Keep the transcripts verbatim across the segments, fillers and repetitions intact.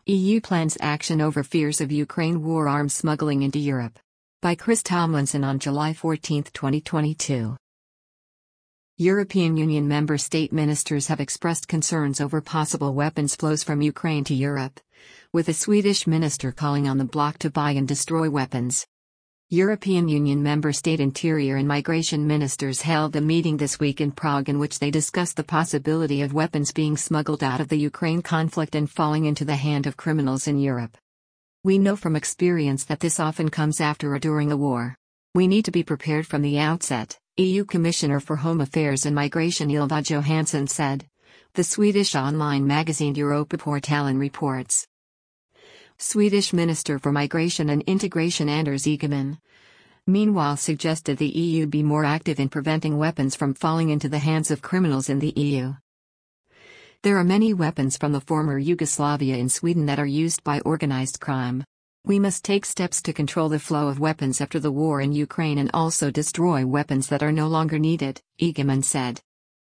E U plans action over fears of Ukraine war arms smuggling into Europe. By Chris Tomlinson on July fourteenth, twenty twenty-two. European Union member state ministers have expressed concerns over possible weapons flows from Ukraine to Europe, with a Swedish minister calling on the bloc to buy and destroy weapons. European Union member state interior and migration ministers held a meeting this week in Prague in which they discussed the possibility of weapons being smuggled out of the Ukraine conflict and falling into the hand of criminals in Europe. We know from experience that this often comes after or during a war. We need to be prepared from the outset, E U Commissioner for Home Affairs and Migration Ylva Johansson said. The Swedish online magazine Europaportalen reports. Swedish Minister for Migration and Integration Anders Ygeman, meanwhile, suggested the E U be more active in preventing weapons from falling into the hands of criminals in the E U. There are many weapons from the former Yugoslavia in Sweden that are used by organized crime. We must take steps to control the flow of weapons after the war in Ukraine and also destroy weapons that are no longer needed, Ygeman said.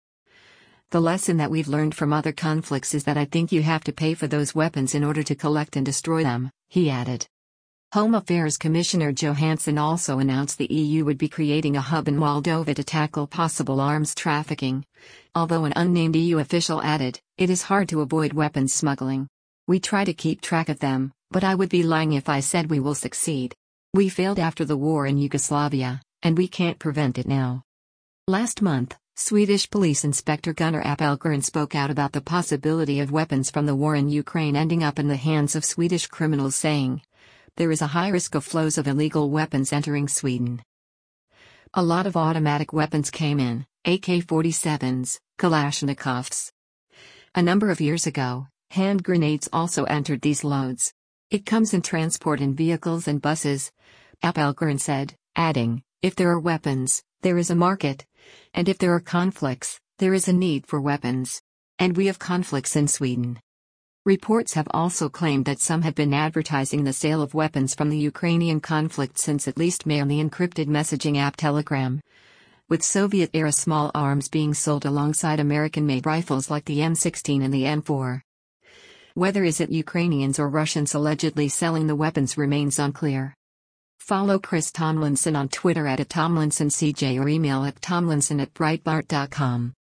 The lesson that we've learned from other conflicts is that I think you have to pay for those weapons in order to collect and destroy them, he added. Home Affairs Commissioner Johansson also announced the E U would be creating a hub in Moldova to tackle possible arms trafficking, although an unnamed E U official added, it is hard to avoid weapons smuggling. We try to keep track of them, but I would be lying if I said we will succeed. We failed after the war in Yugoslavia, and we can't prevent it now. Last month, Swedish Police Inspector Gunnar Appelgren spoke out about the possibility of weapons from the war in Ukraine ending up in the hands of Swedish criminals, saying, there is a high risk of flows of illegal weapons entering Sweden. A lot of automatic weapons came in, A K forty-sevens, Kalashnikovs. A number of years ago, hand grenades also entered these loads. It comes in transport in vehicles and buses, Appelgren said, adding, if there are weapons, there is a market. And if there are conflicts, there is a need for weapons. And we have conflicts in Sweden. Reports have also claimed that some have been advertising the sale of weapons from the Ukrainian conflict since at least May on the encrypted messaging app Telegram, with Soviet-era small arms being sold alongside American-made rifles like the M sixteen and the M four. Whether is it Ukrainians or Russians allegedly selling the weapons remains unclear. Follow Chris Tomlinson on Twitter at Tomlinson C J or email at tomlinson at breitbart dot com.